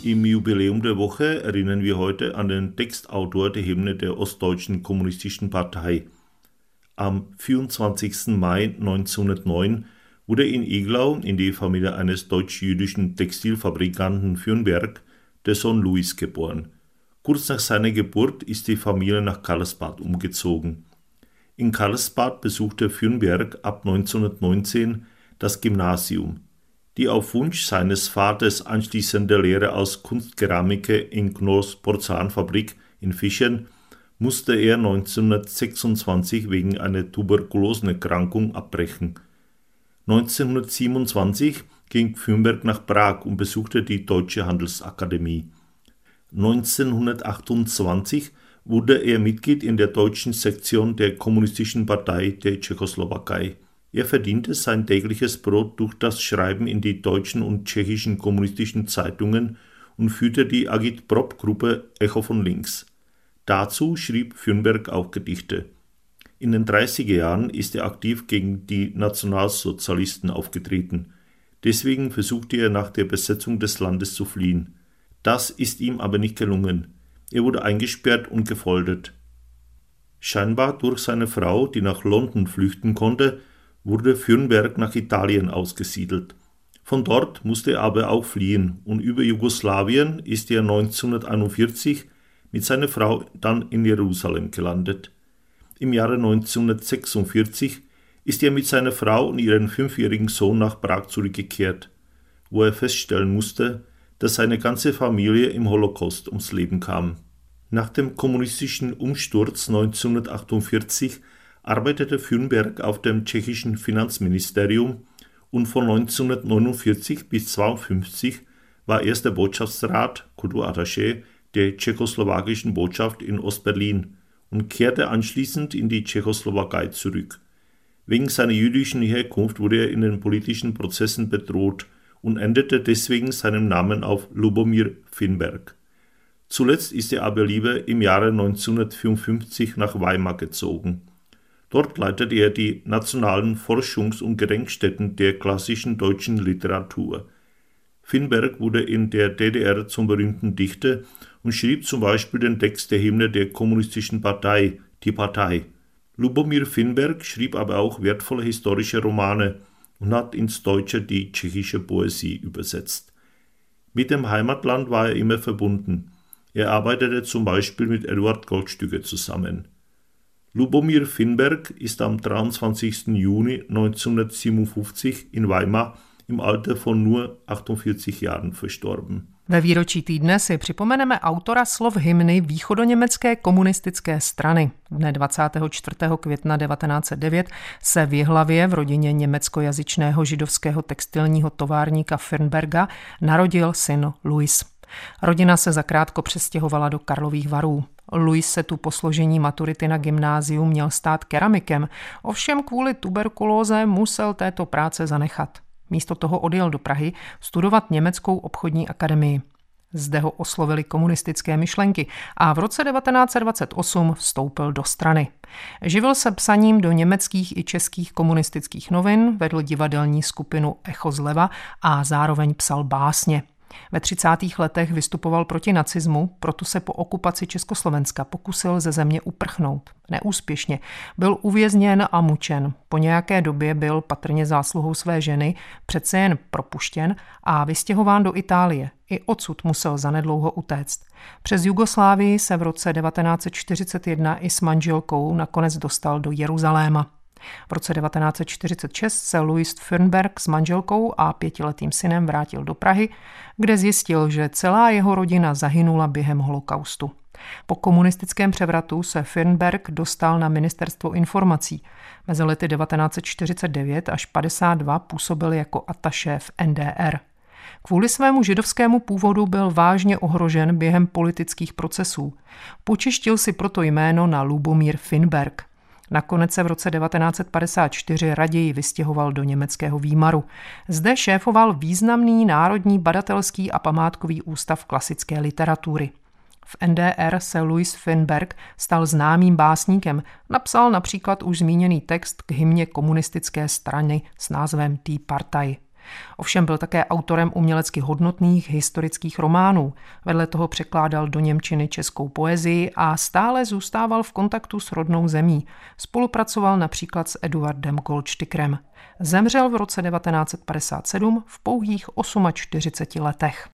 Im Jubiläum der Woche erinnern wir heute an den Textautor der Hymne der Ostdeutschen Kommunistischen Partei. Am 24. Mai 1909 wurde in Iglau in die Familie eines deutsch-jüdischen Textilfabrikanten Fürnberg der Sohn Louis geboren. Kurz nach seiner Geburt ist die Familie nach Karlsbad umgezogen. In Karlsbad besuchte Fürnberg ab 1919 das Gymnasium. Die auf Wunsch seines Vaters anschließende Lehre als Kunstkeramiker in Knolls Porzellanfabrik in Fischern musste er 1926 wegen einer Tuberkulosenerkrankung abbrechen. 1927 ging Fürnberg nach Prag und besuchte die Deutsche Handelsakademie. 1928 wurde er Mitglied in der deutschen Sektion der Kommunistischen Partei der Tschechoslowakei. Er verdiente sein tägliches Brot durch das Schreiben in die deutschen und tschechischen kommunistischen Zeitungen und führte die Agitprop-Gruppe Echo von Links. Dazu schrieb Fürnberg auch Gedichte. In den 30er Jahren ist er aktiv gegen die Nationalsozialisten aufgetreten. Deswegen versuchte er nach der Besetzung des Landes zu fliehen. Das ist ihm aber nicht gelungen. Er wurde eingesperrt und gefoltert. Scheinbar durch seine Frau, die nach London flüchten konnte, wurde Fürnberg nach Italien ausgesiedelt. Von dort musste er aber auch fliehen und über Jugoslawien ist er 1941 mit seiner Frau dann in Jerusalem gelandet. Im Jahre 1946 ist er mit seiner Frau und ihrem 5-jährigen Sohn nach Prag zurückgekehrt, wo er feststellen musste, dass seine ganze Familie im Holocaust ums Leben kam. Nach dem kommunistischen Umsturz 1948 arbeitete Fürnberg auf dem tschechischen Finanzministerium und von 1949 bis 1952 war er der Botschaftsrat, Kulturattaché, der tschechoslowakischen Botschaft in Ostberlin und kehrte anschließend in die Tschechoslowakei zurück. Wegen seiner jüdischen Herkunft wurde er in den politischen Prozessen bedroht und änderte deswegen seinen Namen auf Lubomir Finberg. Zuletzt ist er aber lieber im Jahre 1954 nach Weimar gezogen. Dort leitete er die nationalen Forschungs- und Gedenkstätten der klassischen deutschen Literatur. Finberg wurde in der DDR zum berühmten Dichter und schrieb zum Beispiel den Text der Hymne der Kommunistischen Partei, die Partei. Lubomir Finberg schrieb aber auch wertvolle historische Romane und hat ins Deutsche die tschechische Poesie übersetzt. Mit dem Heimatland war er immer verbunden. Er arbeitete zum Beispiel mit Eduard Goldstücker zusammen. Lubomir Finberg ist am 23. Juni 1957 in Weimar im Alter von nur 48 Jahren verstorben. Ve výročí týdne si připomeneme autora slov hymny východoněmecké komunistické strany. Dne 24. května 1909 se v Jihlavě v rodině německojazyčného židovského textilního továrníka Fürnberga narodil syn Louis. Rodina se zakrátko přestěhovala do Karlových Varů. Louis se tu po složení maturity na gymnáziu měl stát keramikem, ovšem kvůli tuberkulóze musel této práce zanechat. Místo toho odjel do Prahy studovat německou obchodní akademii. Zde ho oslovily komunistické myšlenky a v roce 1928 vstoupil do strany. Živil se psaním do německých i českých komunistických novin, vedl divadelní skupinu Echo zleva a zároveň psal básně. Ve 30. letech vystupoval proti nacismu, proto se po okupaci Československa pokusil ze země uprchnout. Neúspěšně. Byl uvězněn a mučen. Po nějaké době byl patrně zásluhou své ženy přece jen propuštěn a vystěhován do Itálie. I odsud musel zanedlouho utéct. Přes Jugoslávii se v roce 1941 i s manželkou nakonec dostal do Jeruzaléma. V roce 1946 se Louis Fürnberg s manželkou a 5letým synem vrátil do Prahy, kde zjistil, že celá jeho rodina zahynula během holokaustu. Po komunistickém převratu se Fürnberg dostal na ministerstvo informací. Mezi lety 1949 až 52 působil jako atašé v NDR. Kvůli svému židovskému původu byl vážně ohrožen během politických procesů. Počeštil si proto jméno na Lubomír Finberg. Nakonec se v roce 1954 raději vystěhoval do německého Výmaru. Zde šéfoval významný národní badatelský a památkový ústav klasické literatury. V NDR se Louis Finberg stal známým básníkem. Napsal například už zmíněný text k hymně komunistické strany s názvem Die Partei. Ovšem byl také autorem umělecky hodnotných historických románů. Vedle toho překládal do němčiny českou poezii a stále zůstával v kontaktu s rodnou zemí. Spolupracoval například s Eduardem Goldstückerem. Zemřel v roce 1957 v pouhých 48 letech.